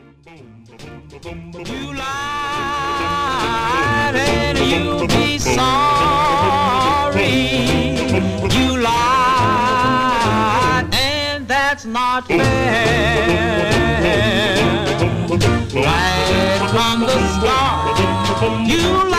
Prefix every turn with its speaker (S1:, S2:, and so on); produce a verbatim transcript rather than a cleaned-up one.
S1: You lied and you'll be sorry. You lied and that's not fair. Right from the start, you lied.